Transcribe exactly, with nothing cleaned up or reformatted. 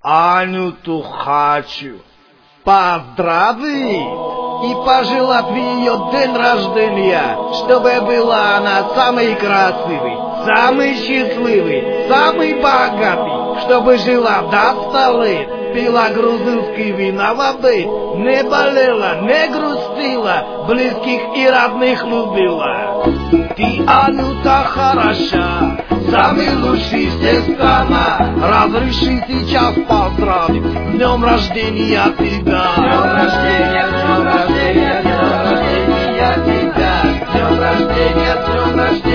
Анюту хочу поздравить и пожелать в ее день рождения, чтобы была она самой красивой, самый счастливый, самый богатый, чтобы жила до ста лет, пила грузинские вина воды, не болела, не грустила, близких и родных любила. Ты, Анюта, хороша, самый лучший сестра, разреши сейчас поздравить с днем рождения тебя. С днем рождения, с днем рождения, с днем рождения тебя, с днем рождения, с днем рождения.